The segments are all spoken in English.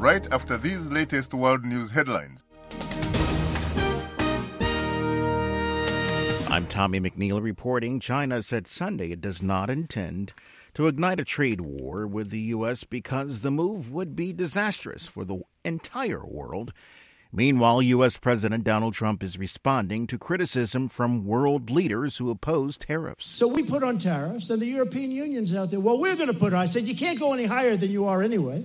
right after these latest world news headlines. I'm Tommy McNeil reporting. China said Sunday it does not intend to ignite a trade war with the U.S. because the move would be disastrous for the entire world. Meanwhile, U.S. President Donald Trump is responding to criticism from world leaders who oppose tariffs. So we put on tariffs, and the European Union's out there. Well, we're going to put on. I said, you can't go any higher than you are anyway.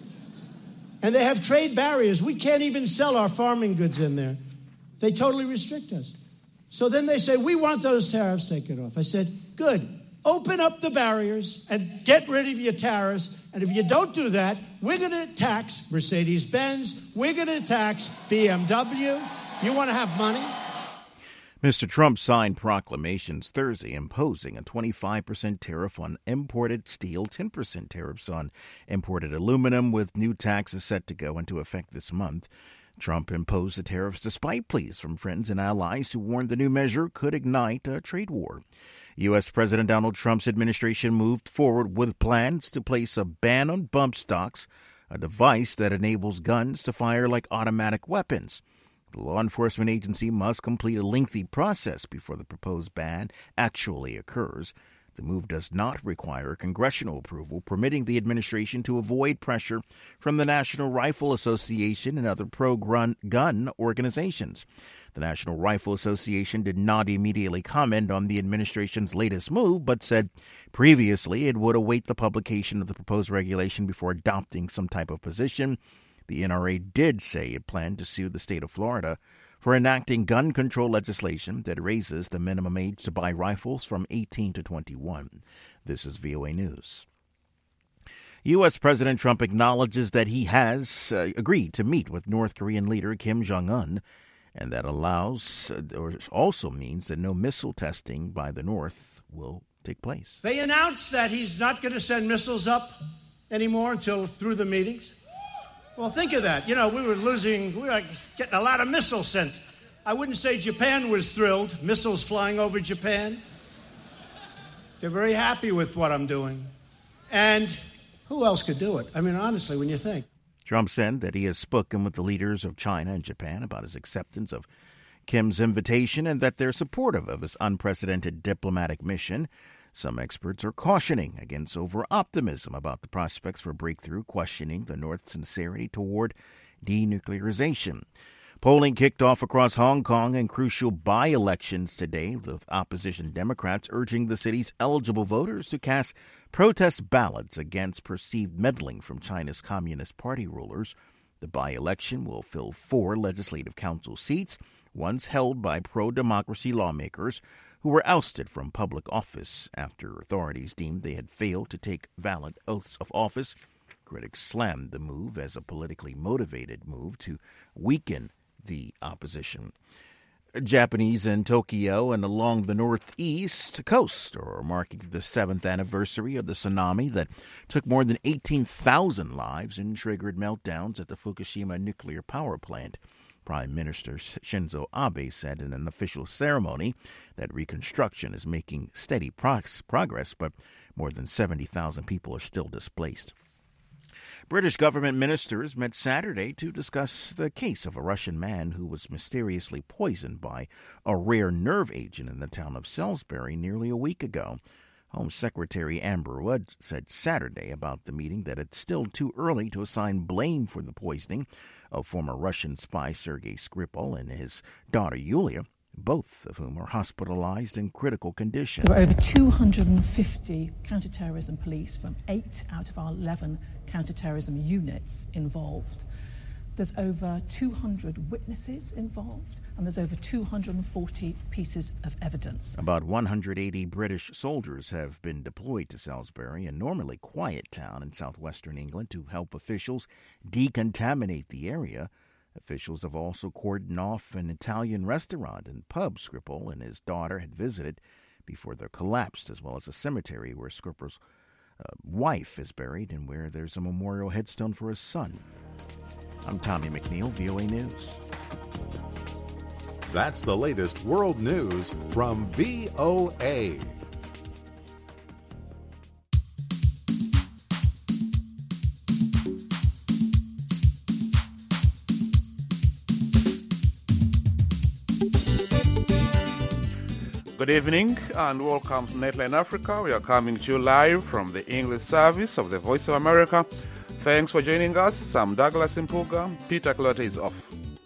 And they have trade barriers. We can't even sell our farming goods in there. They totally restrict us. So then they say, we want those tariffs taken off. I said, good. Open up the barriers and get rid of your tariffs. And if you don't do that, we're going to tax Mercedes-Benz. We're going to tax BMW. You want to have money? Mr. Trump signed proclamations Thursday imposing a 25% tariff on imported steel, 10% tariffs on imported aluminum, with new taxes set to go into effect this month. Trump imposed the tariffs despite pleas from friends and allies who warned the new measure could ignite a trade war. U.S. President Donald Trump's administration moved forward with plans to place a ban on bump stocks, a device that enables guns to fire like automatic weapons. The law enforcement agency must complete a lengthy process before the proposed ban actually occurs. The move does not require congressional approval, permitting the administration to avoid pressure from the National Rifle Association and other pro-gun organizations. The National Rifle Association did not immediately comment on the administration's latest move, but said previously it would await the publication of the proposed regulation before adopting some type of position. The NRA did say it planned to sue the state of Florida for enacting gun control legislation that raises the minimum age to buy rifles from 18 to 21. This is VOA News. U.S. President Trump acknowledges that he has agreed to meet with North Korean leader Kim Jong-un, and that also means that no missile testing by the North will take place. They announced that he's not going to send missiles up anymore until through the meetings. Well, think of that. You know, we were getting a lot of missiles sent. I wouldn't say Japan was thrilled, missiles flying over Japan. They're very happy with what I'm doing. And who else could do it? I mean, honestly, when you think. Trump said that he has spoken with the leaders of China and Japan about his acceptance of Kim's invitation and that they're supportive of his unprecedented diplomatic mission. Some experts are cautioning against over-optimism about the prospects for breakthrough, questioning the North's sincerity toward denuclearization. Polling kicked off across Hong Kong in crucial by-elections today, with opposition Democrats urging the city's eligible voters to cast protest ballots against perceived meddling from China's Communist Party rulers. The by-election will fill 4 legislative council seats, once held by pro-democracy lawmakers who were ousted from public office after authorities deemed they had failed to take valid oaths of office. Critics slammed the move as a politically motivated move to weaken the opposition. Japanese in Tokyo and along the northeast coast are marking the 7th anniversary of the tsunami that took more than 18,000 lives and triggered meltdowns at the Fukushima nuclear power plant. Prime Minister Shinzo Abe said in an official ceremony that reconstruction is making steady progress, but more than 70,000 people are still displaced. British government ministers met Saturday to discuss the case of a Russian man who was mysteriously poisoned by a rare nerve agent in the town of Salisbury nearly a week ago. Home Secretary Amber Rudd said Saturday about the meeting that it's still too early to assign blame for the poisoning of former Russian spy Sergei Skripal and his daughter Yulia, both of whom are hospitalized in critical condition. There were over 250 counterterrorism police from 8 out of our 11 counterterrorism units involved. There's over 200 witnesses involved, and there's over 240 pieces of evidence. About 180 British soldiers have been deployed to Salisbury, a normally quiet town in southwestern England, to help officials decontaminate the area. Officials have also cordoned off an Italian restaurant and pub Skripal and his daughter had visited before they collapsed, as well as a cemetery where Skripal's wife is buried and where there's a memorial headstone for his son. I'm Tommy McNeil, VOA News. That's the latest world news from VOA. Good evening and welcome to Nightline Africa. We are coming to you live from the English service of the Voice of America. Thanks for joining us. I'm Douglas Impuga. Peter Clotte is off.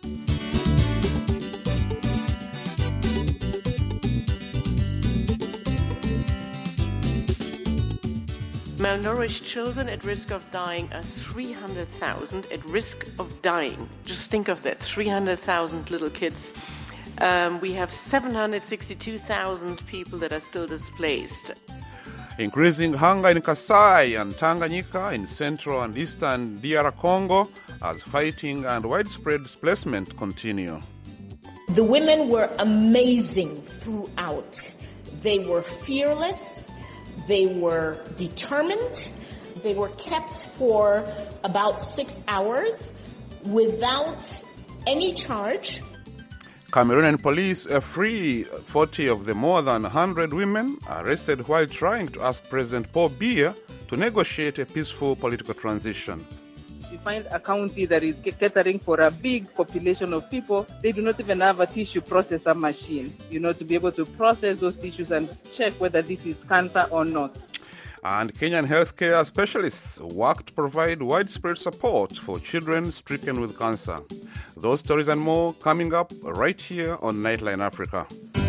Malnourished children at risk of dying are 300,000 at risk of dying. Just think of that, 300,000 little kids. We have 762,000 people that are still displaced. Increasing hunger in Kasai and Tanganyika in central and eastern DR Congo as fighting and widespread displacement continue. The women were amazing throughout. They were fearless. They were determined. They were kept for about 6 hours without any charge. Cameroonian police free 40 of the more than 100 women arrested while trying to ask President Paul Biya to negotiate a peaceful political transition. You find a county that is catering for a big population of people. They do not even have a tissue processor machine, to be able to process those tissues and check whether this is cancer or not. And Kenyan healthcare specialists work to provide widespread support for children stricken with cancer. Those stories and more coming up right here on Nightline Africa.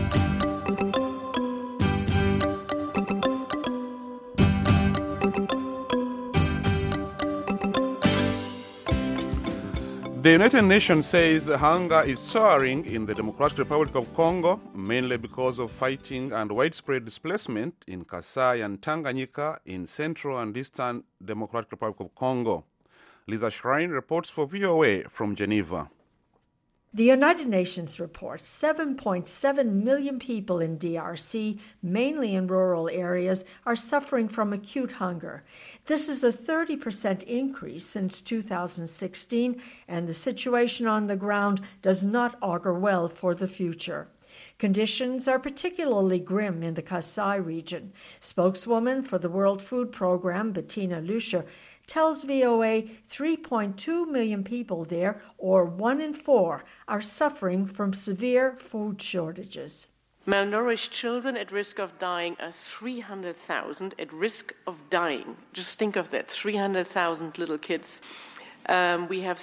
The United Nations says hunger is soaring in the Democratic Republic of Congo, mainly because of fighting and widespread displacement in Kasai and Tanganyika in Central and Eastern Democratic Republic of Congo. Lisa Schrein reports for VOA from Geneva. The United Nations reports 7.7 million people in DRC, mainly in rural areas, are suffering from acute hunger. This is a 30% increase since 2016, and the situation on the ground does not augur well for the future. Conditions are particularly grim in the Kasai region. Spokeswoman for the World Food Programme, Bettina Luescher, tells VOA 3.2 million people there, or 1 in 4, are suffering from severe food shortages. Malnourished children at risk of dying are 300,000 at risk of dying. Just think of that, 300,000 little kids. We have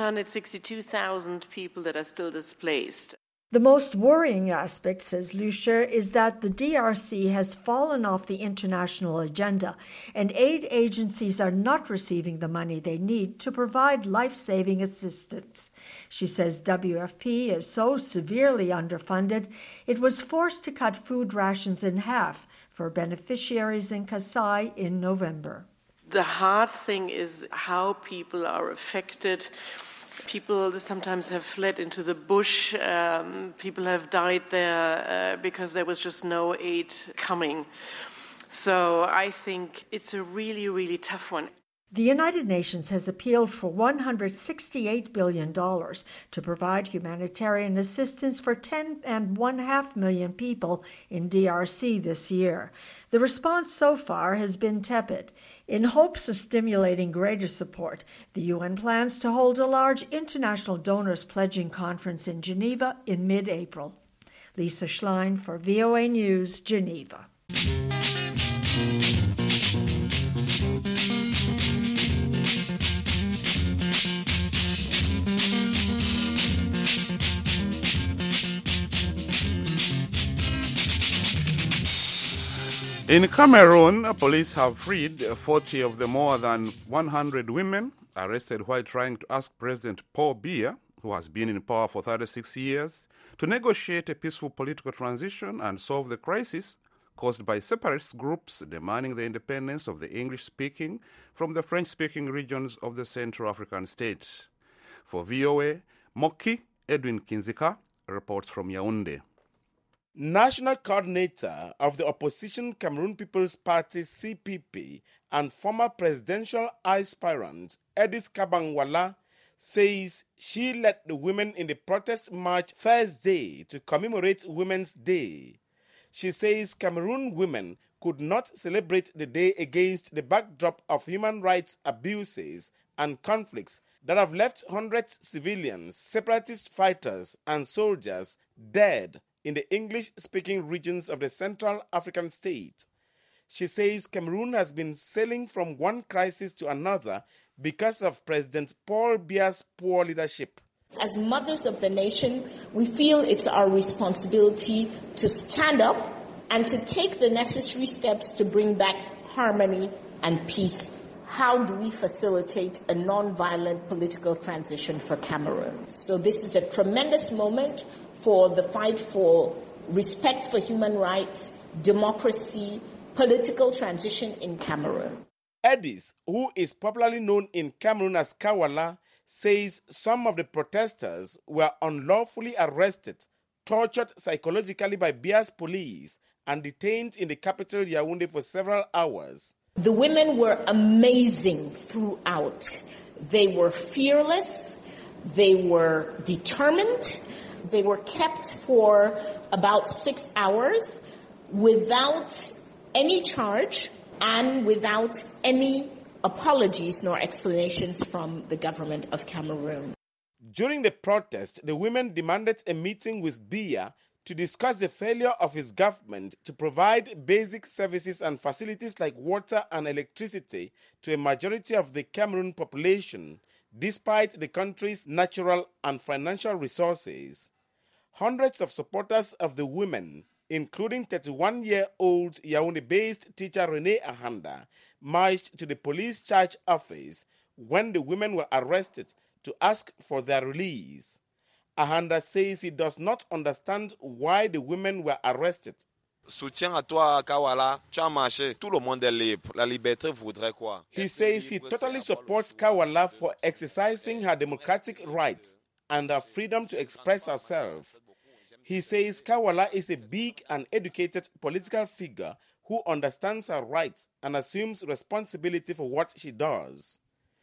762,000 people that are still displaced. The most worrying aspect, says Luescher, is that the DRC has fallen off the international agenda, and aid agencies are not receiving the money they need to provide life-saving assistance. She says WFP is so severely underfunded, it was forced to cut food rations in half for beneficiaries in Kasai in November. The hard thing is how people are affected. People sometimes have fled into the bush. People have died there because there was just no aid coming. So I think it's a really, really tough one. The United Nations has appealed for $168 billion to provide humanitarian assistance for 10.5 million people in DRC this year. The response so far has been tepid. In hopes of stimulating greater support, the UN plans to hold a large international donors pledging conference in Geneva in mid-April. Lisa Schlein for VOA News, Geneva. In Cameroon, police have freed 40 of the more than 100 women arrested while trying to ask President Paul Biya, who has been in power for 36 years, to negotiate a peaceful political transition and solve the crisis caused by separatist groups demanding the independence of the English-speaking from the French-speaking regions of the Central African state. For VOA, Moki Edwin Kinzika reports from Yaoundé. National coordinator of the opposition Cameroon People's Party CPP and former presidential aspirant Edith Kabangwala says she led the women in the protest march Thursday to commemorate Women's Day. She says Cameroon women could not celebrate the day against the backdrop of human rights abuses and conflicts that have left hundreds of civilians, separatist fighters and soldiers dead in the English-speaking regions of the Central African state. She says Cameroon has been sailing from one crisis to another because of President Paul Biya's poor leadership. As mothers of the nation, we feel it's our responsibility to stand up and to take the necessary steps to bring back harmony and peace. How do we facilitate a non-violent political transition for Cameroon? So this is a tremendous moment for the fight for respect for human rights, democracy, political transition in Cameroon. Edis, who is popularly known in Cameroon as Kawala, says some of the protesters were unlawfully arrested, tortured psychologically by Biya's police, and detained in the capital Yaoundé for several hours. The women were amazing throughout. They were fearless, they were determined, they were kept for about 6 hours without any charge and without any apologies nor explanations from the government of Cameroon. During the protest, the women demanded a meeting with Biya to discuss the failure of his government to provide basic services and facilities like water and electricity to a majority of the Cameroon population, despite the country's natural and financial resources. Hundreds of supporters of the women, including 31-year-old Yaoundé-based teacher Renee Ahanda, marched to the police charge office when the women were arrested to ask for their release. Ahanda says he does not understand why the women were arrested. Soutien à toi, Kawala. Tu as marché. Tout le monde est libre. La liberté voudrait quoi? He says he totally supports Kawala for exercising her democratic rights and her freedom to express herself. He says Kawala is a big and educated political figure who understands her rights and assumes responsibility for what she does.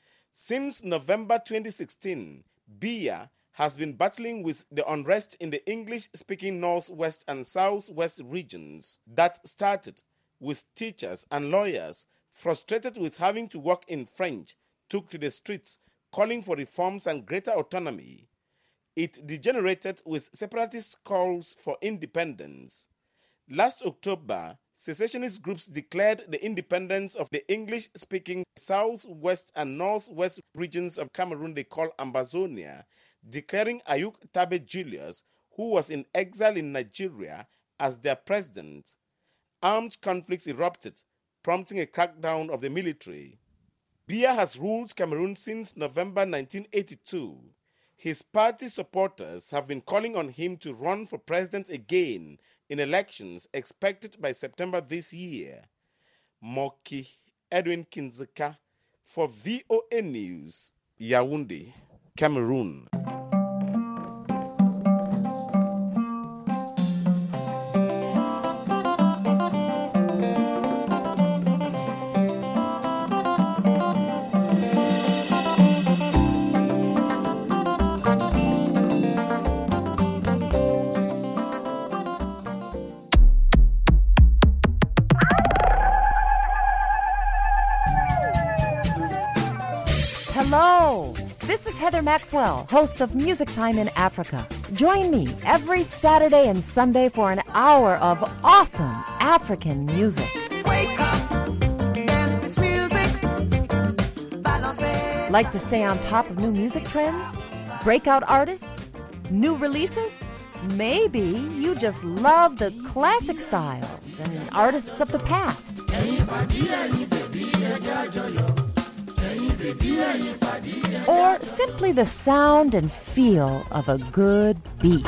Since November 2016, Biya has been battling with the unrest in the English-speaking Northwest and Southwest regions that started with teachers and lawyers frustrated with having to work in French, took to the streets calling for reforms and greater autonomy. It degenerated with separatist calls for independence. Last October, secessionist groups declared the independence of the English-speaking Southwest and Northwest regions of Cameroon they call Ambazonia, declaring Ayuk Tabe Julius, who was in exile in Nigeria, as their president. Armed conflicts erupted, prompting a crackdown of the military. Biya has ruled Cameroon since November 1982. His party supporters have been calling on him to run for president again in elections expected by September this year. Moki Edwin Kinzeka for VOA News, Yaoundé, Cameroon. Hello, this is Heather Maxwell, host of Music Time in Africa. Join me every Saturday and Sunday for an hour of awesome African music. Wake up, dance this music, balance. Like to stay on top of new music trends? Breakout artists? New releases? Maybe you just love the classic styles and artists of the past. Or simply the sound and feel of a good beat.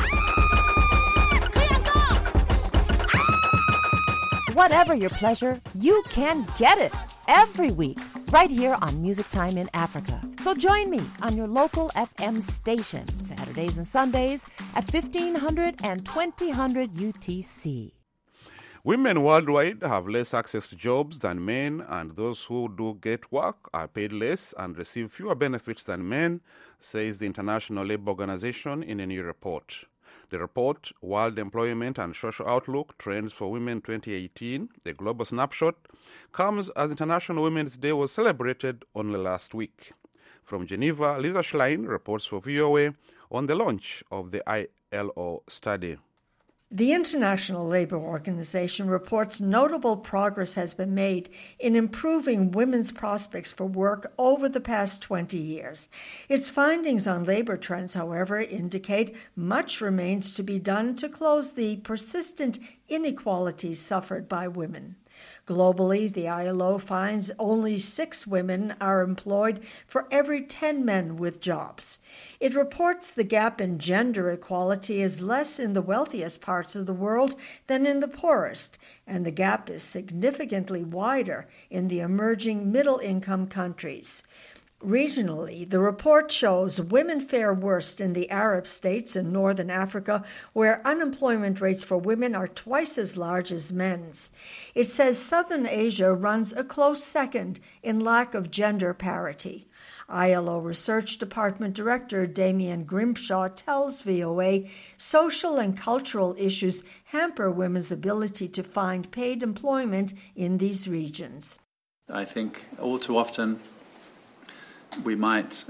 Whatever your pleasure, you can get it every week right here on Music Time in Africa. So join me on your local FM station Saturdays and Sundays at 1500 and 2000 UTC. Women worldwide have less access to jobs than men, and those who do get work are paid less and receive fewer benefits than men, says the International Labour Organization in a new report. The report, World Employment and Social Outlook, Trends for Women 2018, a global snapshot, comes as International Women's Day was celebrated only last week. From Geneva, Lisa Schlein reports for VOA on the launch of the ILO study. The International Labour Organization reports notable progress has been made in improving women's prospects for work over the past 20 years. Its findings on labour trends, however, indicate much remains to be done to close the persistent inequalities suffered by women. Globally, the ILO finds only 6 women are employed for every 10 men with jobs. It reports the gap in gender equality is less in the wealthiest parts of the world than in the poorest, and the gap is significantly wider in the emerging middle-income countries. Regionally, the report shows women fare worst in the Arab states in northern Africa, where unemployment rates for women are twice as large as men's. It says Southern Asia runs a close second in lack of gender parity. ILO Research Department Director Damien Grimshaw tells VOA social and cultural issues hamper women's ability to find paid employment in these regions. I think all too often we might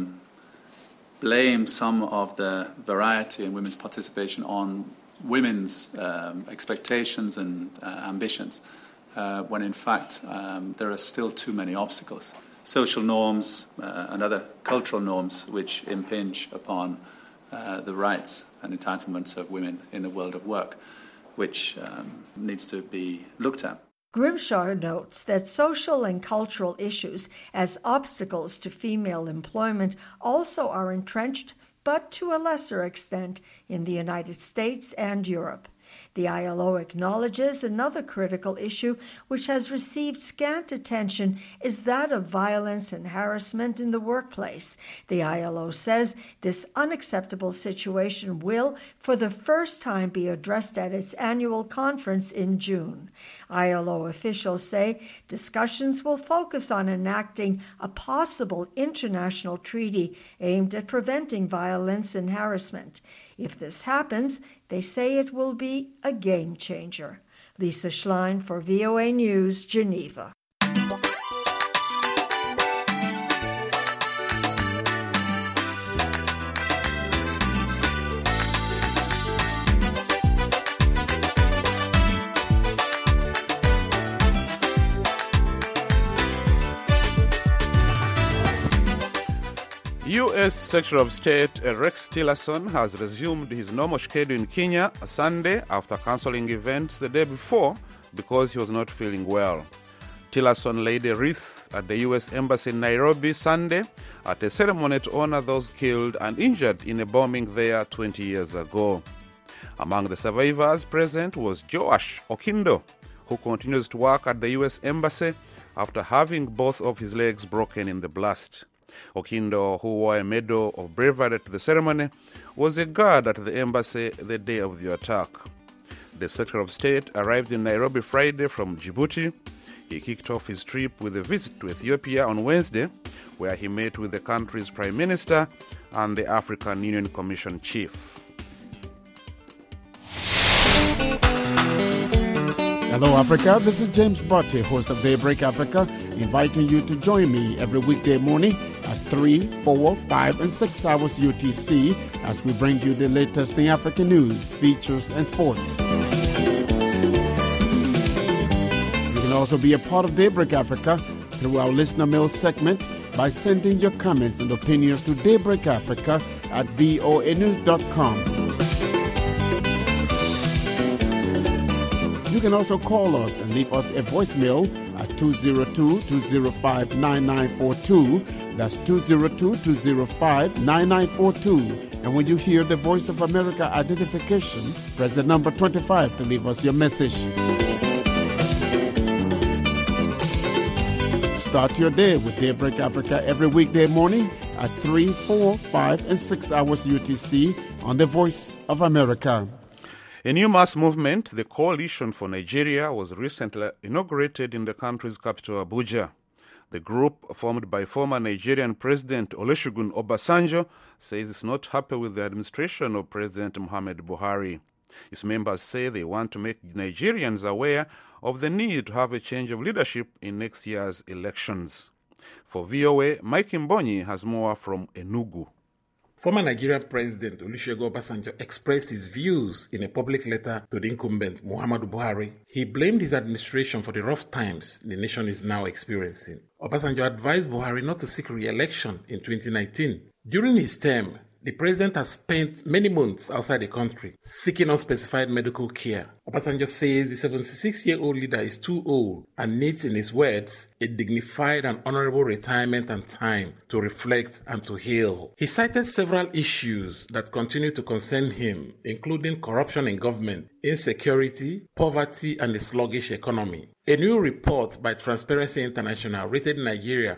blame some of the variety in women's participation on women's expectations and ambitions, when in fact there are still too many obstacles. Social norms and other cultural norms which impinge upon the rights and entitlements of women in the world of work, which needs to be looked at. Grimshaw notes that social and cultural issues as obstacles to female employment also are entrenched, but to a lesser extent, in the United States and Europe. The ILO acknowledges another critical issue which has received scant attention is that of violence and harassment in the workplace. The ILO says this unacceptable situation will, for the first time, be addressed at its annual conference in June. ILO officials say discussions will focus on enacting a possible international treaty aimed at preventing violence and harassment. If this happens, they say it will be a game changer. Lisa Schlein for VOA News, Geneva. U.S. Secretary of State Rex Tillerson has resumed his normal schedule in Kenya Sunday after cancelling events the day before because he was not feeling well. Tillerson laid a wreath at the U.S. Embassy in Nairobi Sunday at a ceremony to honor those killed and injured in a bombing there 20 years ago. Among the survivors present was Joash Okindo, who continues to work at the U.S. Embassy after having both of his legs broken in the blast. Okindo, who wore a Medal of Bravery at the ceremony, was a guard at the embassy the day of the attack. The Secretary of State arrived in Nairobi Friday from Djibouti. He kicked off his trip with a visit to Ethiopia on Wednesday, where he met with the country's Prime Minister and the African Union Commission Chief. Hello, Africa. This is James Botte, host of Daybreak Africa, inviting you to join me every weekday morning at 3, 4, 5, and 6 hours UTC as we bring you the latest in African news, features, and sports. You can also be a part of Daybreak Africa through our listener mail segment by sending your comments and opinions to daybreakafrica@voanews.com. You can also call us and leave us a voicemail at 202-205-9942. That's 202-205-9942. And when you hear the Voice of America identification, press the number 25 to leave us your message. Start your day with Daybreak Africa every weekday morning at 3, 4, 5, and 6 hours UTC on the Voice of America. A new mass movement, the Coalition for Nigeria, was recently inaugurated in the country's capital, Abuja. The group, formed by former Nigerian President Olusegun Obasanjo, says it's not happy with the administration of President Muhammad Buhari. Its members say they want to make Nigerians aware of the need to have a change of leadership in next year's elections. For VOA, Mike Mbonyi has more from Enugu. Former Nigerian President Olusegun Obasanjo expressed his views in a public letter to the incumbent Muhammadu Buhari. He blamed his administration for the rough times the nation is now experiencing. Obasanjo advised Buhari not to seek re-election in 2019. During his term, the president has spent many months outside the country seeking unspecified medical care. Obasanjo says the 76-year-old leader is too old and needs, in his words, a dignified and honorable retirement and time to reflect and to heal. He cited several issues that continue to concern him, including corruption in government, insecurity, poverty, and a sluggish economy. A new report by Transparency International rated Nigeria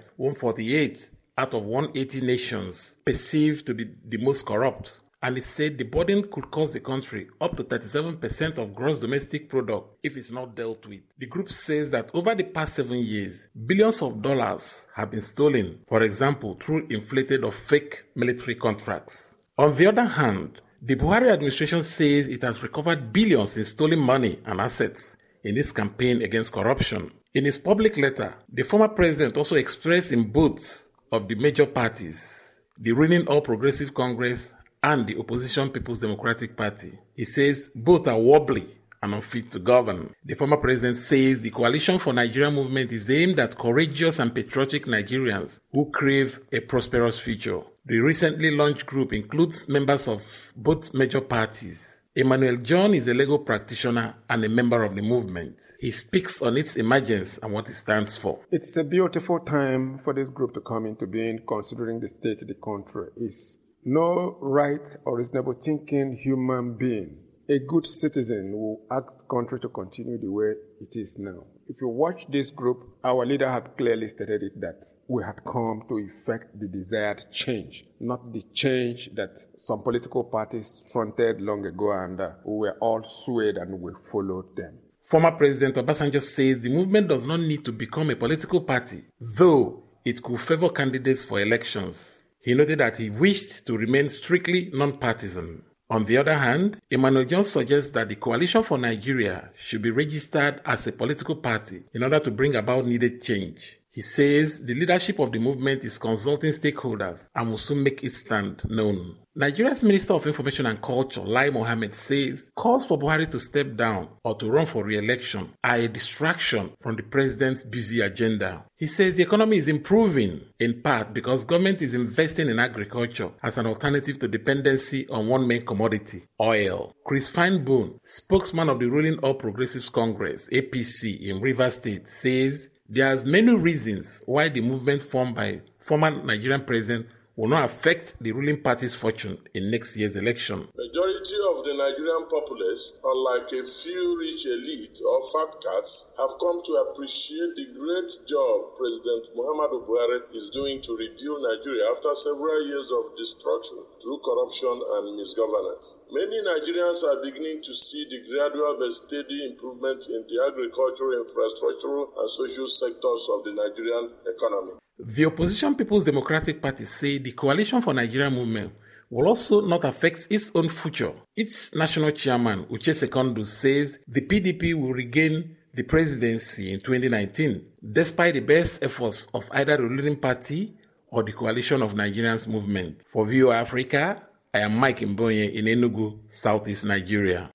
148 out of 180 nations perceived to be the most corrupt, and it said the burden could cost the country up to 37% of gross domestic product if it's not dealt with. The group says that over the past 7 years, billions of dollars have been stolen, for example, through inflated or fake military contracts. On the other hand, the Buhari administration says it has recovered billions in stolen money and assets in its campaign against corruption. In his public letter, the former president also expressed in both of the major parties, the ruling All Progressive Congress and the opposition People's Democratic Party. He says both are wobbly and unfit to govern. The former president says the Coalition for Nigeria movement is aimed at courageous and patriotic Nigerians who crave a prosperous future. The recently launched group includes members of both major parties. Emmanuel John is a legal practitioner and a member of the movement. He speaks on its emergence and what it stands for. It's a beautiful time for this group to come into being, considering the state the country is. No right or reasonable thinking human being, a good citizen, will ask the country to continue the way it is now. If you watch this group, our leader had clearly stated it that we had come to effect the desired change, not the change that some political parties fronted long ago and we were all swayed and we followed them. Former President Obasanjo says the movement does not need to become a political party, though it could favor candidates for elections. He noted that he wished to remain strictly non-partisan. On the other hand, Emmanuel John suggests that the Coalition for Nigeria should be registered as a political party in order to bring about needed change. He says the leadership of the movement is consulting stakeholders and will soon make its stand known. Nigeria's Minister of Information and Culture, Lai Mohammed, says calls for Buhari to step down or to run for re-election are a distraction from the president's busy agenda. He says the economy is improving, in part because government is investing in agriculture as an alternative to dependency on one main commodity, oil. Chris Finebone, spokesman of the ruling All Progressives Congress, APC, in Rivers State, says there are many reasons why the movement formed by former Nigerian president will not affect the ruling party's fortune in next year's election. Majority of the Nigerian populace, unlike a few rich elite or fat cats, have come to appreciate the great job President Muhammadu Buhari is doing to rebuild Nigeria after several years of destruction through corruption and misgovernance. Many Nigerians are beginning to see the gradual but steady improvement in the agricultural, infrastructural, and social sectors of the Nigerian economy. The opposition People's Democratic Party say the Coalition for Nigeria movement will also not affect its own future. Its national chairman, Uche Secondus, says the PDP will regain the presidency in 2019, despite the best efforts of either the ruling party or the Coalition of Nigerians movement. For VOA Africa, I am Mike Mbonye in Enugu, Southeast Nigeria.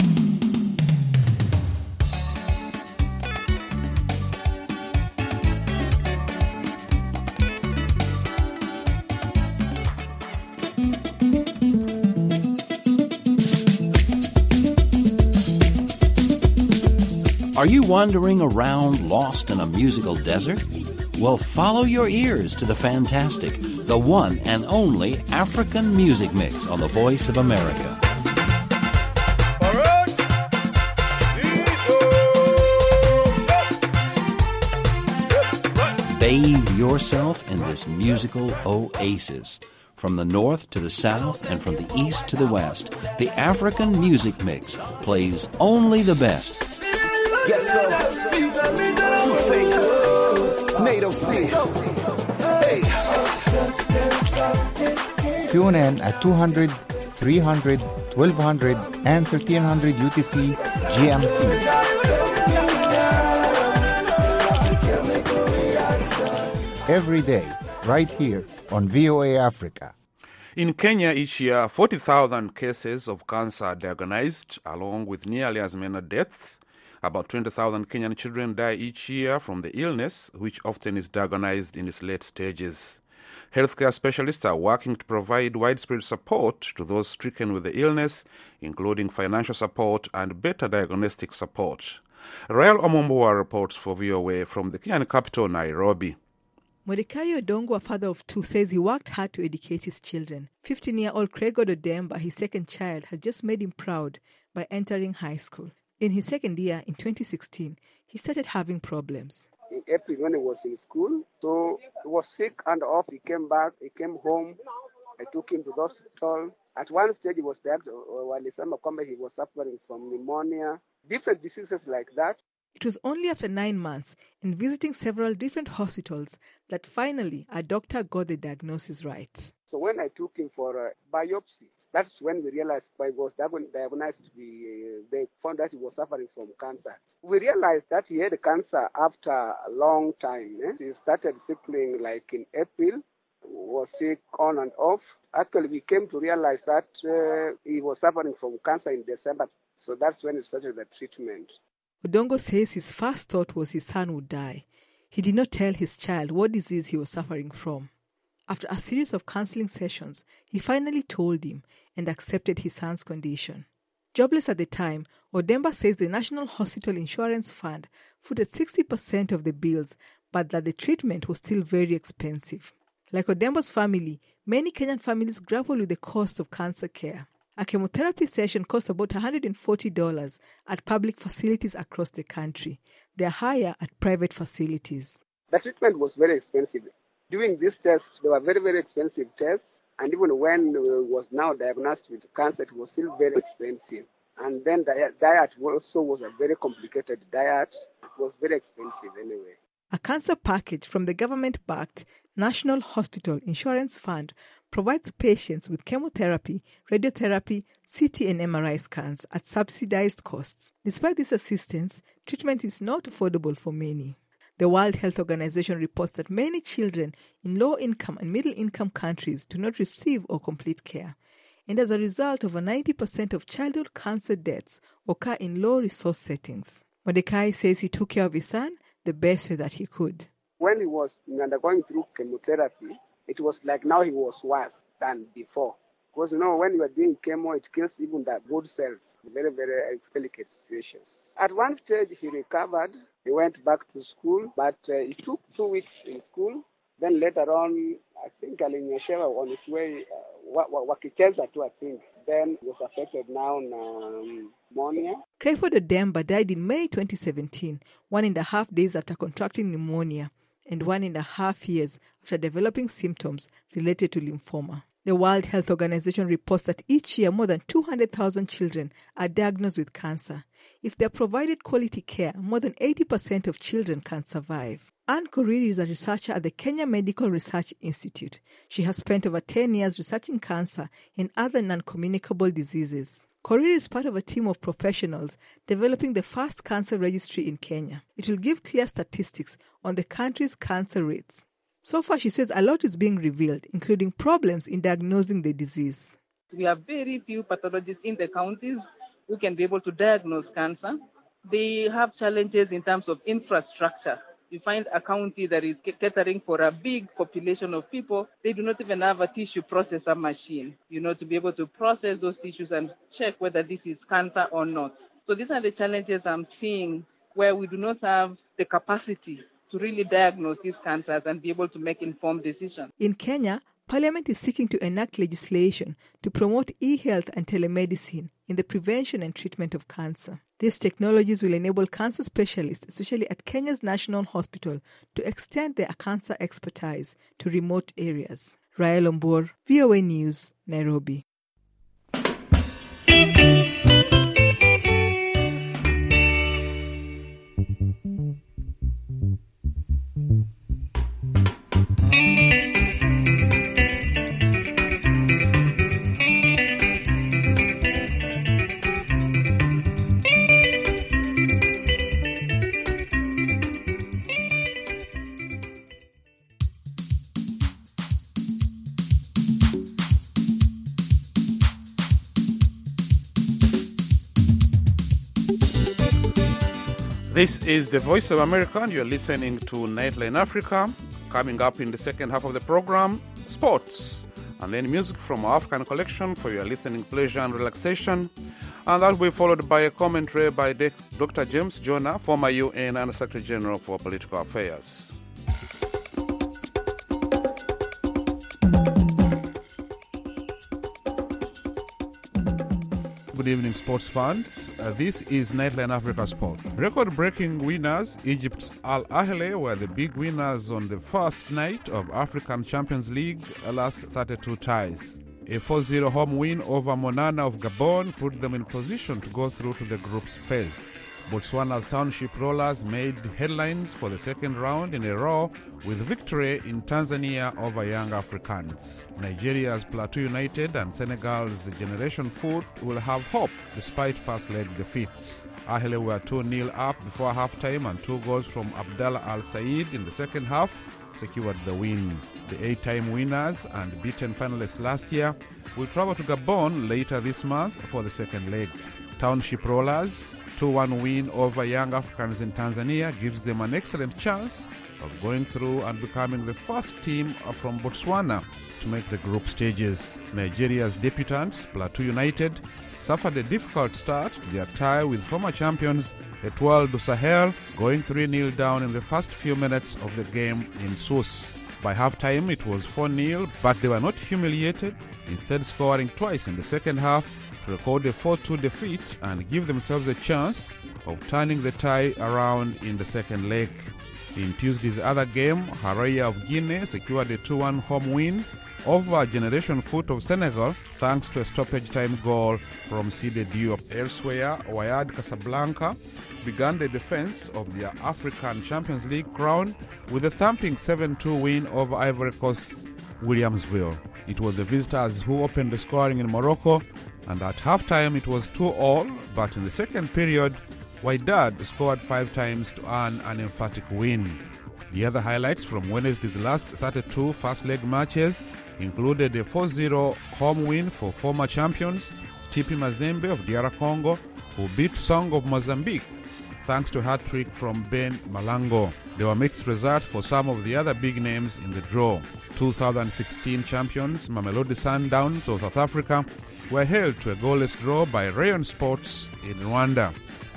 Are you wandering around lost in a musical desert? Well, follow your ears to the fantastic, the one and only African Music Mix on the Voice of America. Bathe yourself in this musical oasis. From the north to the south and from the east to the west, the African Music Mix plays only the best. Yes, sir. Two-Face, NATO C. Hey. Tune in at 200, 300, 1200, and 1300 UTC GMT. Every day, right here on VOA Africa. In Kenya each year, 40,000 cases of cancer are diagnosed, along with nearly as many deaths. About 20,000 Kenyan children die each year from the illness, which often is diagnosed in its late stages. Healthcare specialists are working to provide widespread support to those stricken with the illness, including financial support and better diagnostic support. Rael Omombua reports for VOA from the Kenyan capital, Nairobi. Mordecai Odongo, a father of two, says he worked hard to educate his children. 15-year-old Craig Odemba, his second child, has just made him proud by entering high school. In his second year, in 2016, he started having problems. In April, when he was in school, so he was sick and off. He came back, he came home. I took him to the hospital. At one stage, he was diagnosed, while he was suffering from pneumonia, different diseases like that. It was only after 9 months and visiting several different hospitals that finally a doctor got the diagnosis right. So when I took him for a biopsy, that's when we realized he was diagnosed. They found that he was suffering from cancer. We realized that he had cancer after a long time. He started sickling like in April, was sick on and off. Actually, we came to realize that he was suffering from cancer in December. So that's when he started the treatment. Odongo says his first thought was his son would die. He did not tell his child what disease he was suffering from. After a series of counseling sessions, he finally told him and accepted his son's condition. Jobless at the time, Odemba says the National Hospital Insurance Fund footed 60% of the bills, but that the treatment was still very expensive. Like Odemba's family, many Kenyan families grapple with the cost of cancer care. A chemotherapy session costs about $140 at public facilities across the country. They are higher at private facilities. The treatment was very expensive. Doing these tests, they were very, very expensive tests. And even when he was now diagnosed with cancer, it was still very expensive. And then diet also was a very complicated diet. It was very expensive anyway. A cancer package from the government-backed National Hospital Insurance Fund provides patients with chemotherapy, radiotherapy, CT and MRI scans at subsidized costs. Despite this assistance, treatment is not affordable for many. The World Health Organization reports that many children in low-income and middle-income countries do not receive or complete care. And as a result, over 90% of childhood cancer deaths occur in low-resource settings. Mordecai says he took care of his son the best way that he could. When he was undergoing through chemotherapy, it was like now he was worse than before. Because, when you are doing chemo, it kills even the good cells. Very, very delicate situation. At one stage, he recovered. He went back to school, but he took 2 weeks in school. Then later on, I think Alinyeshewa on his way, Wakicheza too, I think. Then he was affected now pneumonia. Crayford Odemba died in May 2017, 1.5 days after contracting pneumonia and 1.5 years after developing symptoms related to lymphoma. The World Health Organization reports that each year more than 200,000 children are diagnosed with cancer. If they are provided quality care, more than 80% of children can survive. Anne Koriri is a researcher at the Kenya Medical Research Institute. She has spent over 10 years researching cancer and other non-communicable diseases. Koriri is part of a team of professionals developing the first cancer registry in Kenya. It will give clear statistics on the country's cancer rates. So far, she says a lot is being revealed, including problems in diagnosing the disease. We have very few pathologists in the counties who can be able to diagnose cancer. They have challenges in terms of infrastructure. You find a county that is catering for a big population of people, they do not even have a tissue processor machine, to be able to process those tissues and check whether this is cancer or not. So these are the challenges I'm seeing where we do not have the capacity to really diagnose these cancers and be able to make informed decisions. In Kenya, Parliament is seeking to enact legislation to promote e-health and telemedicine in the prevention and treatment of cancer. These technologies will enable cancer specialists, especially at Kenya's National Hospital, to extend their cancer expertise to remote areas. Rael Ombor, VOA News, Nairobi. This is the Voice of America, and you're listening to Nightline Africa. Coming up in the second half of the program, sports, and then music from our African collection for your listening pleasure and relaxation. And that will be followed by a commentary by Dr. James Jonah, former UN Under Secretary General for Political Affairs. Good evening, sports fans. This is Nightline Africa Sport. Record-breaking winners, Egypt's Al Ahly were the big winners on the first night of African Champions League last 32 ties. A 4-0 home win over Monana of Gabon put them in position to go through to the group's phase. Botswana's Township Rollers made headlines for the second round in a row with victory in Tanzania over Young Africans. Nigeria's Plateau United and Senegal's Generation Foot will have hope despite first leg defeats. Ahly were 2-0 up before halftime, and 2 goals from Abdallah Al Said in the second half secured the win. The 8-time winners and beaten finalists last year will travel to Gabon later this month for the second leg. Township Rollers' 2-1 win over Young Africans in Tanzania gives them an excellent chance of going through and becoming the first team from Botswana to make the group stages. Nigeria's debutants, Plateau United, suffered a difficult start to their tie with former champions Etoile du Sahel, going 3-0 down in the first few minutes of the game in Sousse. By halftime, it was 4-0, but they were not humiliated, instead scoring twice in the second half to record a 4-2 defeat and give themselves a chance of turning the tie around in the second leg. In Tuesday's other game, Haraya of Guinea secured a 2-1 home win over Generation Foot of Senegal thanks to a stoppage time goal from Sidi Diop. Elsewhere, Wydad Casablanca began the defense of their African Champions League crown with a thumping 7-2 win over Ivory Coast Williamsville. It was the visitors who opened the scoring in Morocco, and at halftime it was 2-2, but in the second period, Wydad scored 5 times to earn an emphatic win. The other highlights from Wednesday's last 32 first-leg matches included a 4-0 home win for former champions TP Mazembe of DR Congo, who beat Song of Mozambique thanks to a hat-trick from Ben Malango. There were mixed results for some of the other big names in the draw. 2016 champions Mamelodi Sundowns of South Africa were held to a goalless draw by Rayon Sports in Rwanda.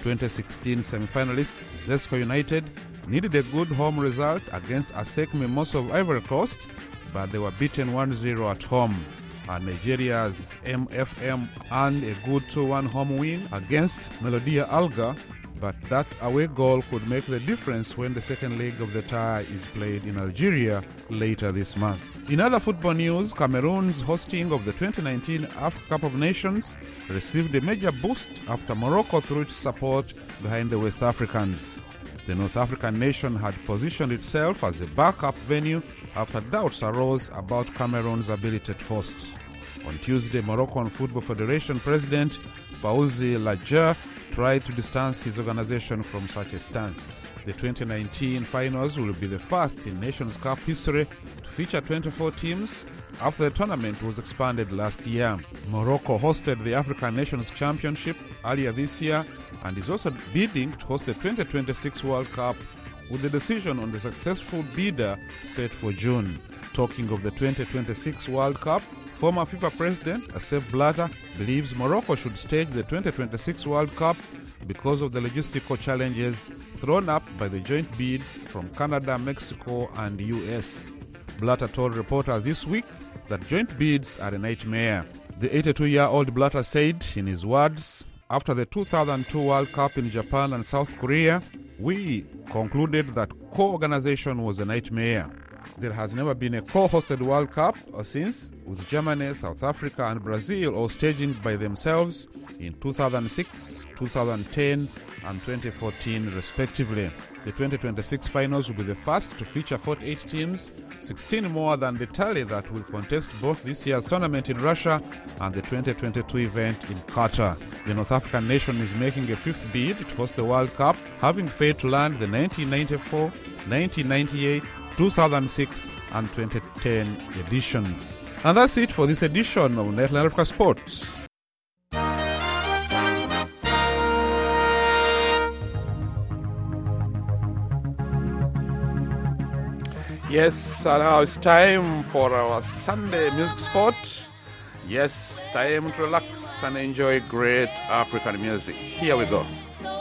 2016 semi-finalist Zesco United needed a good home result against ASEC Mimosas of Ivory Coast, but they were beaten 1-0 at home. And Nigeria's MFM earned a good 2-1 home win against Melodia Alga, but that away goal could make the difference when the second leg of the tie is played in Algeria later this month. In other football news, Cameroon's hosting of the 2019 Africa Cup of Nations received a major boost after Morocco threw its support behind the West Africans. The North African nation had positioned itself as a backup venue after doubts arose about Cameroon's ability to host. On Tuesday, Moroccan Football Federation President Fawzi Ladja tried to distance his organization from such a stance. The 2019 finals will be the first in Nations Cup history to feature 24 teams after the tournament was expanded last year. Morocco hosted the African Nations Championship earlier this year and is also bidding to host the 2026 World Cup, with the decision on the successful bidder set for June. Talking of the 2026 World Cup, former FIFA president Sepp Blatter believes Morocco should stage the 2026 World Cup because of the logistical challenges thrown up by the joint bid from Canada, Mexico, and the US. Blatter told reporters this week that joint bids are a nightmare. The 82-year-old Blatter said, in his words, "After the 2002 World Cup in Japan and South Korea, we concluded that co-organization was a nightmare. There has never been a co-hosted World Cup since, with Germany, South Africa, and Brazil all staging by themselves in 2006, 2010, and 2014 respectively. The 2026 finals will be the first to feature 48 teams, 16 more than the tally that will contest both this year's tournament in Russia and the 2022 event in Qatar. The North African nation is making a fifth bid to host the World Cup, having failed to land the 1994, 1998, 2006 and 2010 editions. And that's it for this edition of Nightline Africa Sports. Yes, now it's time for our Sunday music spot. Yes, time to relax and enjoy great African music. Here we go.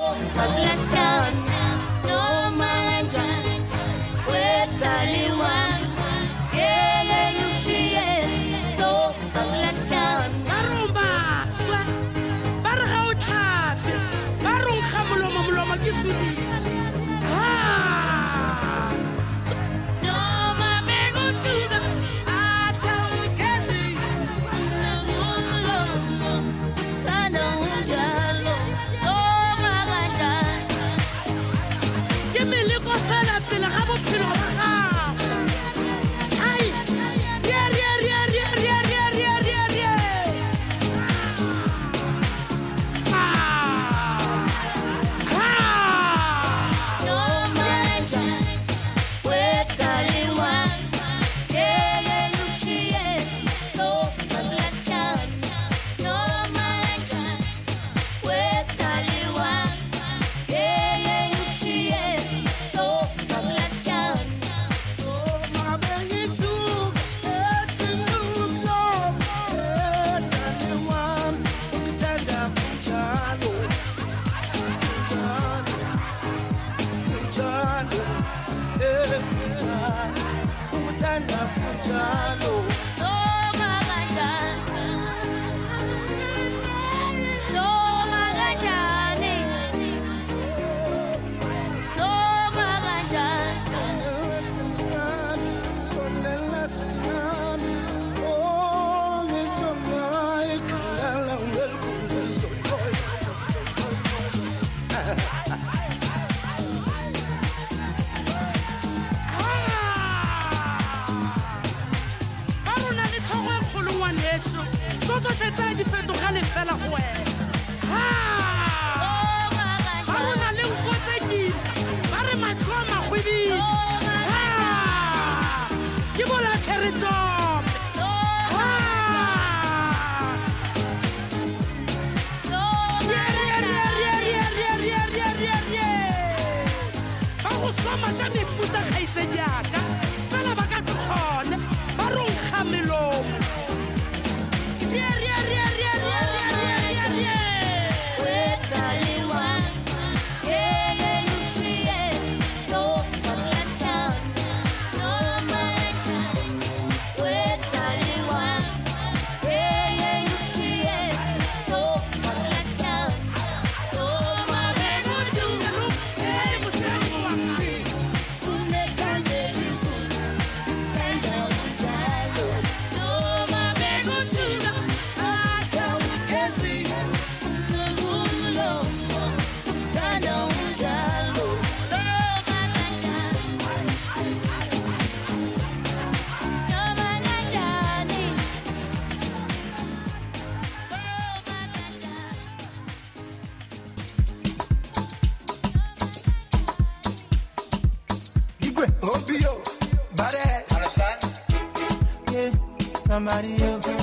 Somebody else,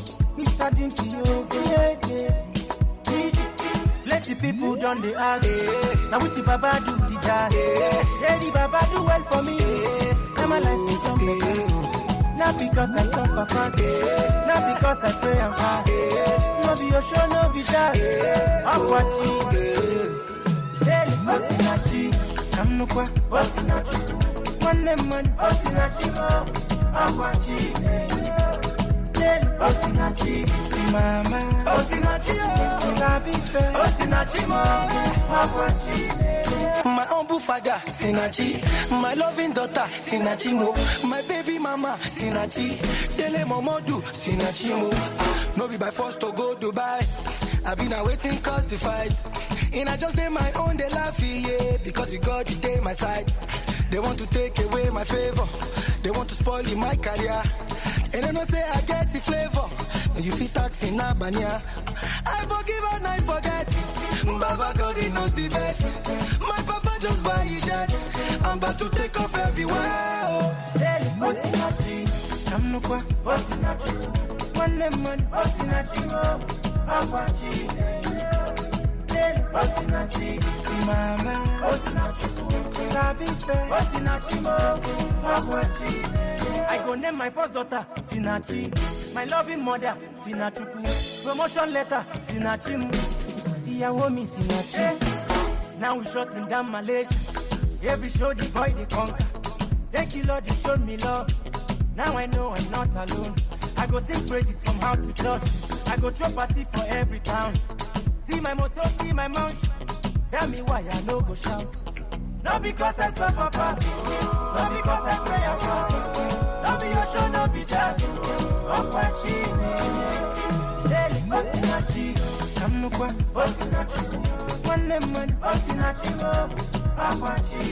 Mr. Dimpsey, yeah. Plenty people done the ask. Now with the Baba do the jazz. Yeah, the Baba do well for me. Now my life is done better. Not because I suffer fast. Not because I pray and fast. No be your show, no be jazz. I'm watching. Hey, Osinachi, I'm no qua, Osinachi. One name man, Osinachi. I'm watching. Osinachi, mama. Osinachi, Osinachi, my humble father, Sinachi. My loving daughter, Sinachi mo. My baby mama, Sinachi. Dele Momodu, Sinachi mo. No be by force to go Dubai. I been waiting cause the fight. And I just did my own, they laugh, yeah. Because you got the day my side. They want to take away my favor. They want to spoil my career. And I know say I get the flavor. And you feel tax in Albania. I forgive and I forget. Baba God, he knows the best. My papa just buy a jet. I'm about to take off everywhere. Hey, Osinachi, I'm no qua, Osinachi. One name man, Osinachi, I'm watching. Osinachi, Mama, Osinachi, Tabife, Osinachi Mo, Magwachi. I go name my first daughter, Sinachi. My loving mother, Sinachuku. Promotion letter, Sinachi. Iyawo mi Sinachi. Now we shutting down Malaysia. Every show the boy they conquer. Thank you Lord, you showed me love. Now I know I'm not alone. I go sing praises from house to church. I go throw party for every town. See my motto, see my mouth. Tell me why I no go shout. Not because I suffer past. Not because I pray and fast. Not be your show, not be jazz. Okwachi, Daily Osinachi. Kamnukwa, Osinachi. One man, Osinachi. Okwachi,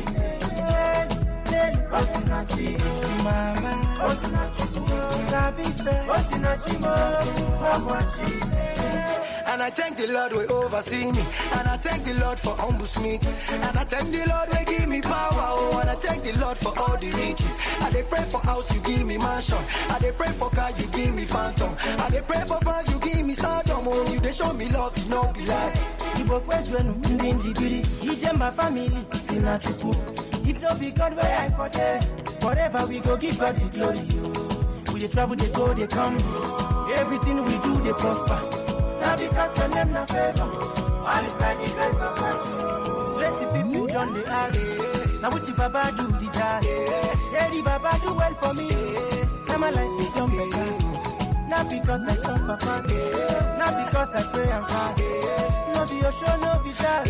Daily Osinachi. Mama, Osinachi. Tabife, Osinachi. Okwachi. And I thank the Lord will oversee me. And I thank the Lord for humble me. And I thank the Lord will give me power. Oh, and I thank the Lord for all the riches. I dey pray for house, you give me mansion. I dey pray for car, you give me phantom. I dey pray for fans, you give me stardom. Oh, you dey show me love, you know be like. Ibo kwezwenu ndinji biri. Ije my family, Sinachuku. If no be God where I for there, forever we go give God the glory. We dey travel, they go, they come. Everything we do, they prosper. Now because your name not favor, all is by the grace of God. Plenty people done the ask. Now what the Baba do the jazz. Yeah, the Baba do well for me. Now my life is done better. Not because I suffer fast. Not because I pray and fast. No be your show, no be jazz.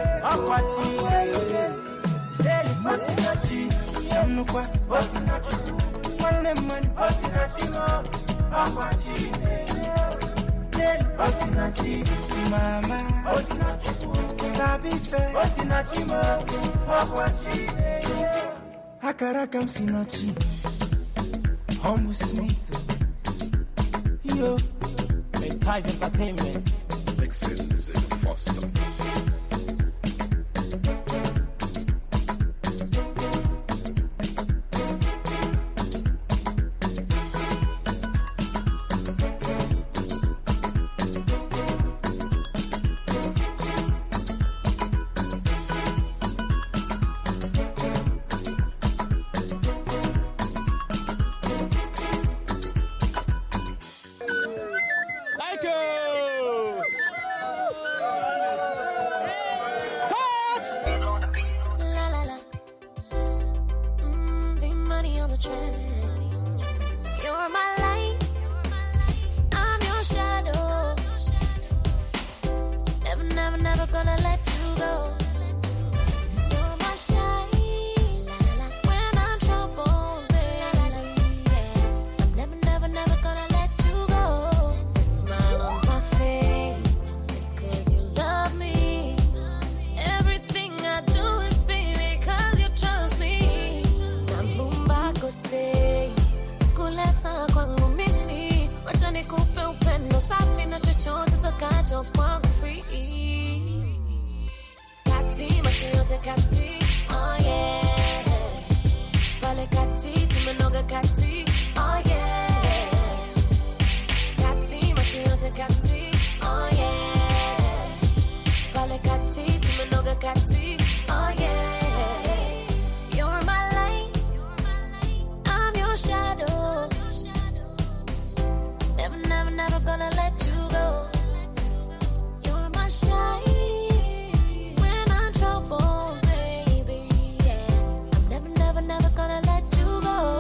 Okwachi. Daily Osinachi. Yamnukwa Osinachi. One man Osinachi. Okwachi. Osinachi, Mama, Osinachi, Tabife, Osinachi, Magwachi, Akarakam Sinachi, Humble Smith, Yo, Ties Entertainment, Vixen is in Foster.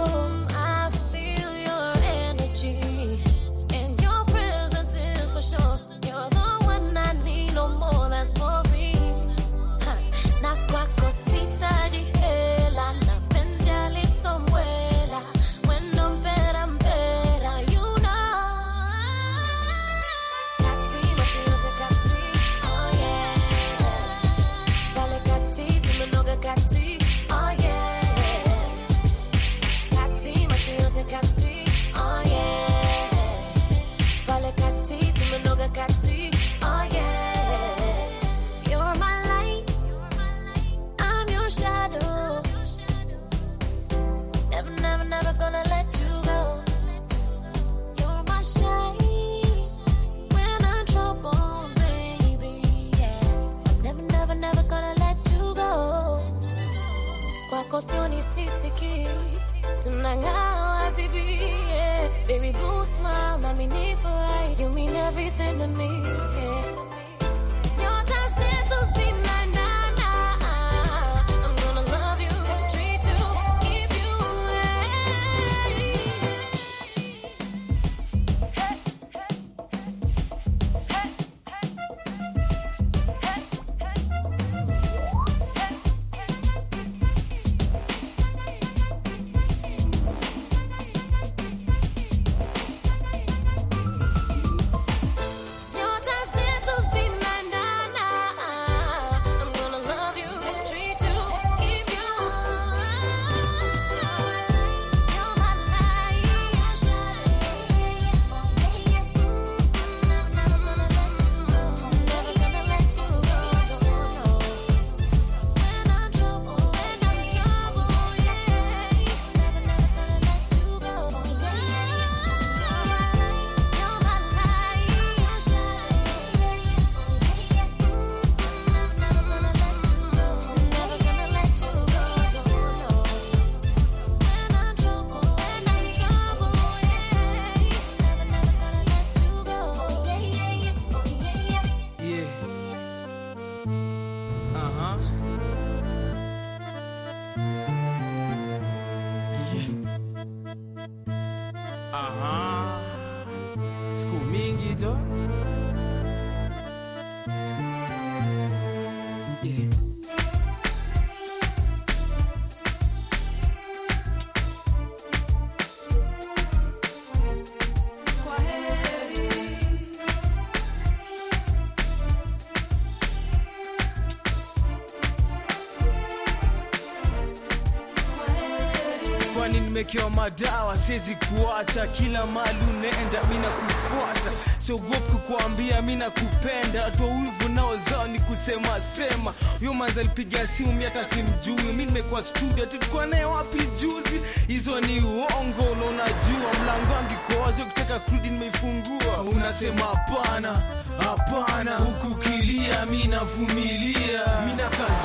For sure. everything to me. You're dancing to see I'm gonna love you, treat you, keep you. You're dancing to see I'm gonna love you, treat you, keep you. You're my light, never gonna let you go. When I'm trouble, yeah. Never gonna let you go. You're my light, never gonna let you go. Never gonna let you go. When I'm trouble, yeah. Never gonna let you go. Yeah. Siku mingi jo. Yeah. Kwani nimekewa madawa, siwezi kuacha, kila mali unaenda mina kufuata, siogopi kukuambia mina kupenda, atoa wivu nao zao ni kusema sema. Huyo manza alipiga simu mimi hata simjui, mimi nimekuwa studio tulikuwa naye wapi juzi, hizo ni uongo na unajua mlango wangu iko wazi, ukitaka kurudi nimeifungua, unasema hapana. Hapana, huku kilia mimi navumilia, mimi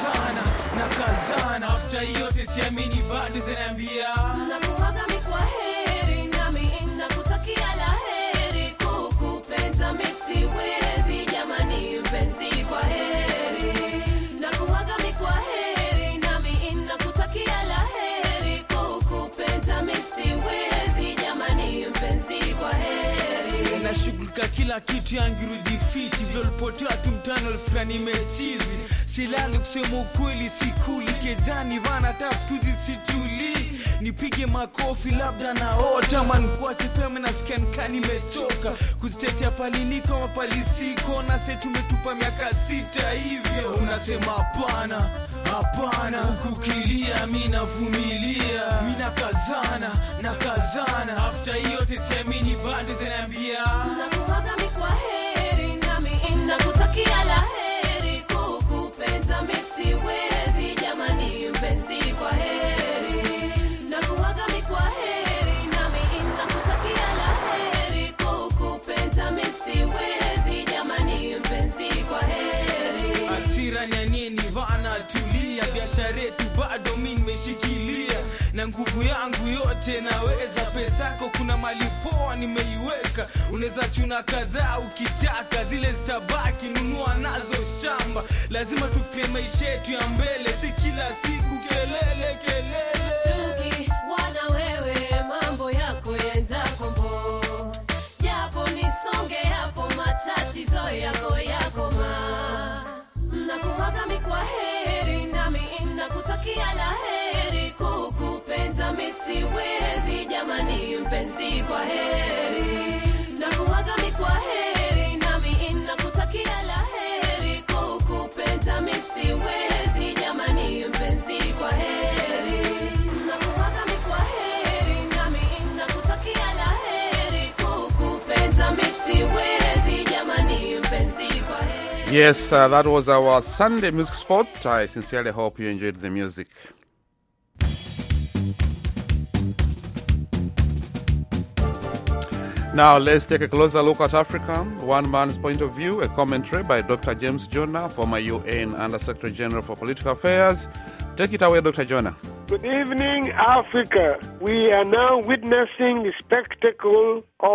nakazana, after yote siamini bado zaniambia Nakuaga mikwa heri, nami nakutakia laheri, kukupenda mimi siwezi, jamani mpenzi kwa heri. Nakuaga mikwa heri, nami nakutakia laheri, kukupenda mimi siwezi, jamani mpenzi kwa heri. Nashughulika kila kitu yangirudi fiti, vilipotea tu mtano fulani mechizi, silali kusema ukweli sikuli, kejani vana taskuzi situli, nipige makofi labda naota, manikuache pema na scan kani mechoka, kuzitetea paliniko mapalisiko, na se tumetupa miaka 6 hivyo, unasema hapana. Huku kilia mimi navumilia, mimi nakazana, after yote siamini bado zaniambia Nakuaga mikwa heri, nami nakutakia laheri, kukupenda mimi siwezi, jamani mpenzi kwa heri. Nakuaga mikwa heri, nami nakutakia laheri, kukupenda mimi siwezi, jamani mpenzi kwa heri. Hasira nyanini vana tulia, biashara yetu bado mimi nimeshikilia, na nguvu yangu yote naweza, pesako kuna mali poa nimeiweka, unaweza chuna kadhaa ukitaka, zile zitabaki nunua nazo shamba, lazima tufikie maisha yetu ya mbele, si kila siku kelele. Tuki wana wewe mambo yako yenda kombo, japo nisonge hapo matatizo yako ma. Nakuaga mikwa heri, nami nakutakia laheri, kukupenda mimi siwezi, jamani mpenzi kwa heri. Nakuaga mikwa heri, nami nakutakia laheri, kukupenda mimi siwezi, jamani mpenzi kwa heri. Nakuaga mikwa heri, nami nakutakia laheri, kukupenda mimi siwezi, jamani mpenzi kwa heri. Yes, that was our Sunday music spot. I sincerely hope you enjoyed the music. Now let's take a closer look at Africa. One man's point of view, a commentary by Dr. James Jonah, former UN Under-Secretary General for Political Affairs. Take it away, Dr. Jonah. Good evening, Africa. We are now witnessing the spectacle of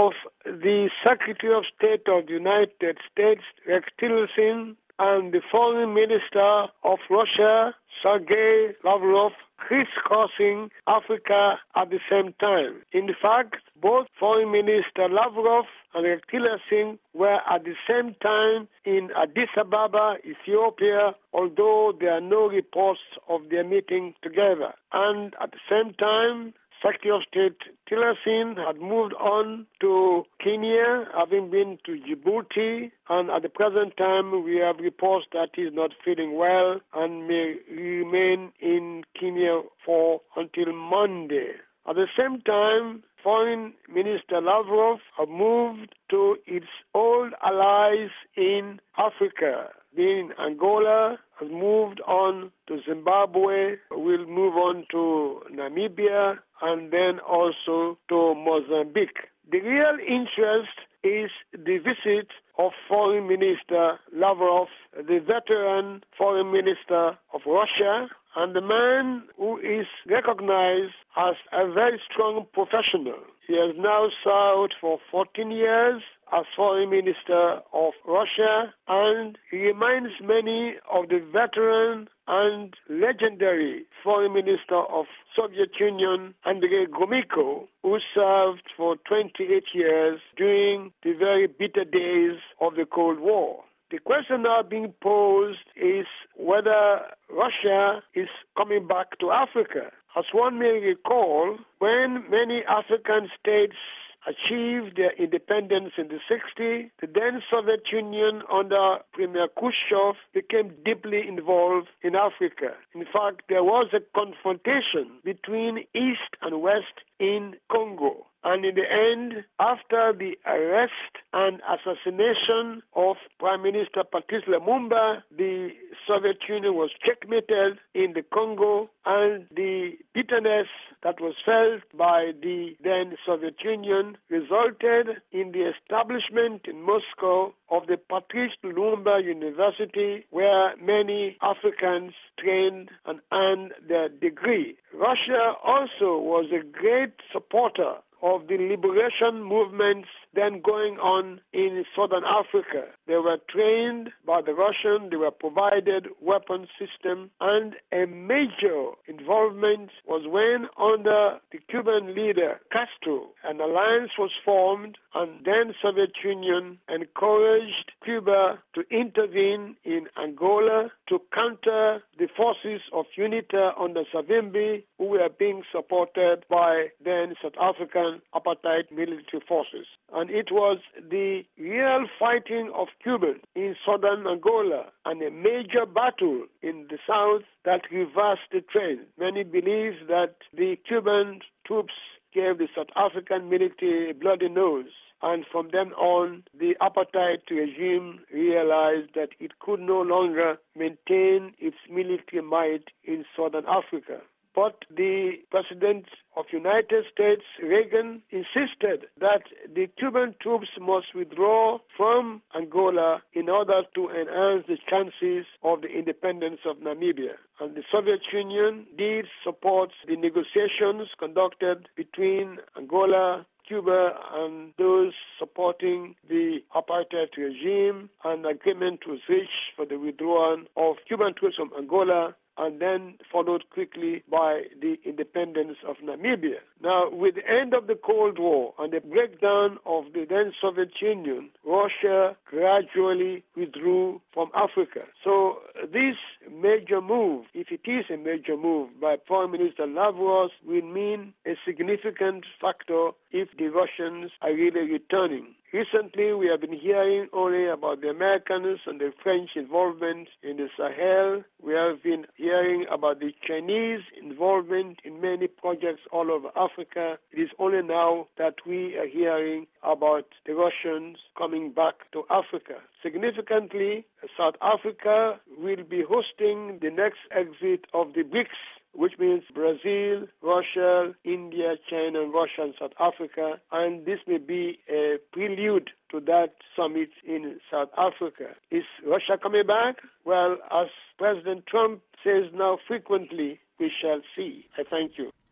the Secretary of State of the United States, Rex Tillerson, and the Foreign Minister of Russia, Sergei Lavrov, crisscrossing Africa at the same time. In fact, both Foreign Minister Lavrov and Rex Tillerson were at the same time in Addis Ababa, Ethiopia, although there are no reports of their meeting together. And at the same time, Secretary of State Tillerson had moved on to Kenya, having been to Djibouti, and at the present time we have reports that he is not feeling well and may remain in Kenya until Monday. At the same time, Foreign Minister Lavrov have moved to its old allies in Africa. Being Angola, has moved on to Zimbabwe, will move on to Namibia, and then also to Mozambique. The real interest is the visit of Foreign Minister Lavrov, the veteran Foreign Minister of Russia, and the man who is recognized as a very strong professional. He has now served for 14 years as Foreign Minister of Russia, and he reminds many of the veteran and legendary Foreign Minister of Soviet Union, Andrei Gromyko, who served for 28 years during the very bitter days of the Cold War. The question now being posed is whether Russia is coming back to Africa. As one may recall, when many African states achieved their independence in the 60s, the then Soviet Union under Premier Khrushchev became deeply involved in Africa. In fact, there was a confrontation between East and West in Congo. And in the end, after the arrest and assassination of Prime Minister Patrice Lumumba, the Soviet Union was checkmated in the Congo, and the bitterness that was felt by the then Soviet Union resulted in the establishment in Moscow of the Patrice Lumumba University, where many Africans trained and earned their degree. Russia also was a great supporter of the liberation movements then going on in southern Africa. They were trained by the Russians, they were provided weapons system, and a major involvement was when under the Cuban leader Castro, an alliance was formed, and then Soviet Union encouraged Cuba to intervene in Angola to counter the forces of UNITA under Savimbi, who were being supported by then South African apartheid military forces. And it was the real fighting of Cubans in southern Angola and a major battle in the south that reversed the trend. Many believe that the Cuban troops gave the South African military a bloody nose. And from then on, the apartheid regime realized that it could no longer maintain its military might in southern Africa. But the President of the United States, Reagan, insisted that the Cuban troops must withdraw from Angola in order to enhance the chances of the independence of Namibia. And the Soviet Union did support the negotiations conducted between Angola, Cuba, and those supporting the apartheid regime, and agreement was reached for the withdrawal of Cuban troops from Angola, and then followed quickly by the independence of Namibia. Now, with the end of the Cold War and the breakdown of the then Soviet Union, Russia gradually withdrew from Africa. So this major move, if it is a major move by Foreign Minister Lavrov, will mean a significant factor if the Russians are really returning. Recently, we have been hearing only about the Americans and the French involvement in the Sahel. We have been hearing about the Chinese involvement in many projects all over Africa. It is only now that we are hearing about the Russians coming back to Africa. Significantly, South Africa will be hosting the next exit of the BRICS, which means Brazil, Russia, India, China, and Russia, and South Africa. And this may be a prelude to that summit in South Africa. Is Russia coming back? Well, as President Trump says now frequently, we shall see. I thank you.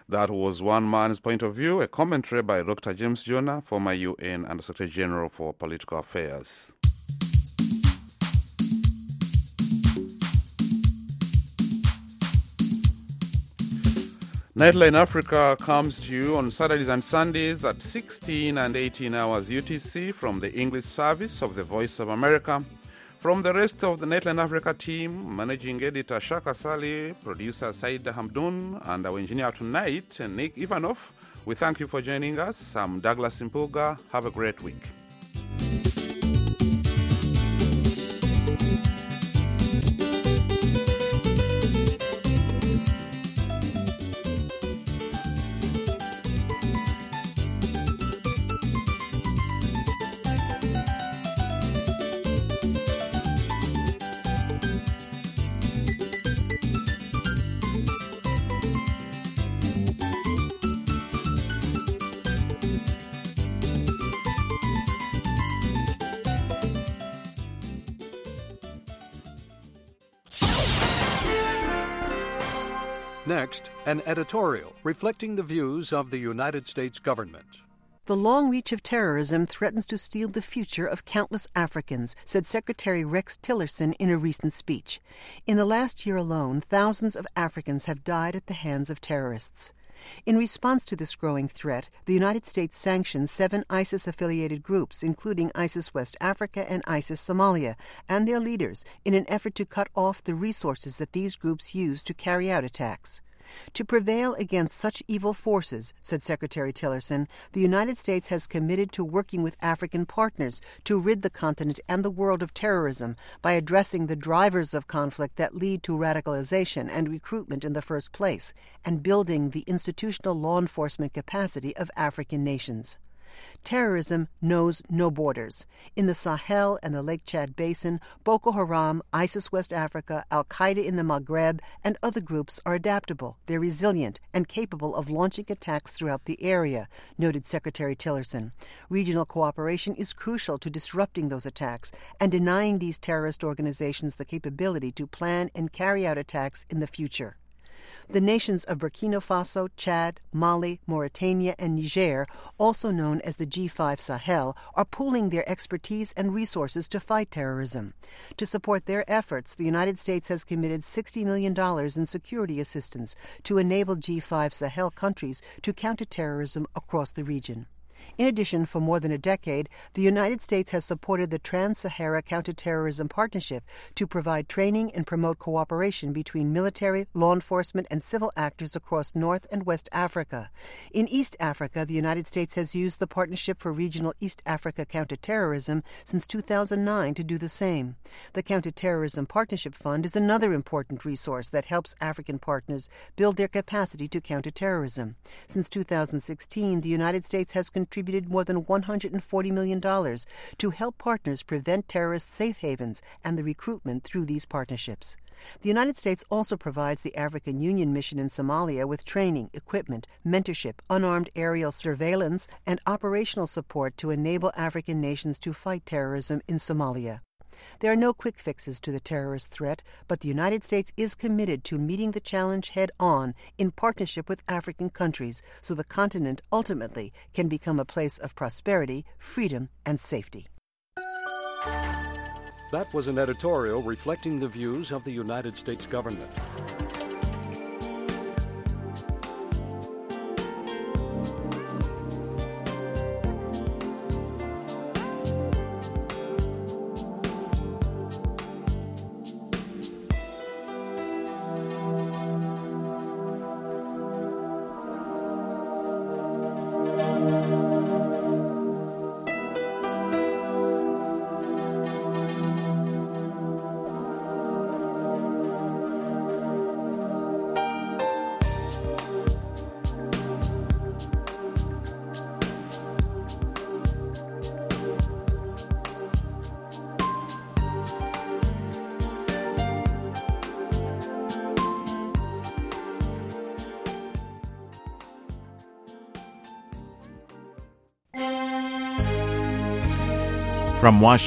That was one man's point of view, a commentary by Dr. James Jonah, former UN Under Secretary General for Political Affairs. Nightline Africa comes to you on Saturdays and Sundays at 16 and 18 hours UTC from the English service of the Voice of America. From the rest of the Nightline Africa team, managing editor Shaka Sali, producer Saida Hamdoun, and our engineer tonight, Nick Ivanov, we thank you for joining us. I'm Douglas Impuga. Have a great week. Next, an editorial reflecting the views of the United States government. The long reach of terrorism threatens to steal the future of countless Africans, said Secretary Rex Tillerson in a recent speech. In the last year alone, thousands of Africans have died at the hands of terrorists. In response to this growing threat, the United States sanctioned 7 ISIS-affiliated groups, including ISIS West Africa and ISIS Somalia, and their leaders, in an effort to cut off the resources that these groups use to carry out attacks. To prevail against such evil forces, said Secretary Tillerson, the United States has committed to working with African partners to rid the continent and the world of terrorism by addressing the drivers of conflict that lead to radicalization and recruitment in the first place, and building the institutional law enforcement capacity of African nations. Terrorism knows no borders. In the Sahel and the Lake Chad Basin, Boko Haram, ISIS West Africa, Al-Qaeda in the Maghreb, and other groups are adaptable, they're resilient, and capable of launching attacks throughout the area, noted Secretary Tillerson. Regional cooperation is crucial to disrupting those attacks and denying these terrorist organizations the capability to plan and carry out attacks in the future. The nations of Burkina Faso, Chad, Mali, Mauritania, and Niger, also known as the G5 Sahel, are pooling their expertise and resources to fight terrorism. To support their efforts, the United States has committed $60 million in security assistance to enable G5 Sahel countries to counter terrorism across the region. In addition, for more than a decade, the United States has supported the Trans-Sahara Counterterrorism Partnership to provide training and promote cooperation between military, law enforcement, and civil actors across North and West Africa. In East Africa, the United States has used the Partnership for Regional East Africa Counterterrorism since 2009 to do the same. The Counterterrorism Partnership Fund is another important resource that helps African partners build their capacity to counter terrorism. Since 2016, the United States has contributed more than $140 million to help partners prevent terrorist safe havens and the recruitment through these partnerships. The United States also provides the African Union mission in Somalia with training, equipment, mentorship, unarmed aerial surveillance, and operational support to enable African nations to fight terrorism in Somalia. There are no quick fixes to the terrorist threat, but the United States is committed to meeting the challenge head-on in partnership with African countries so the continent ultimately can become a place of prosperity, freedom, and safety. That was an editorial reflecting the views of the United States government. From Washington.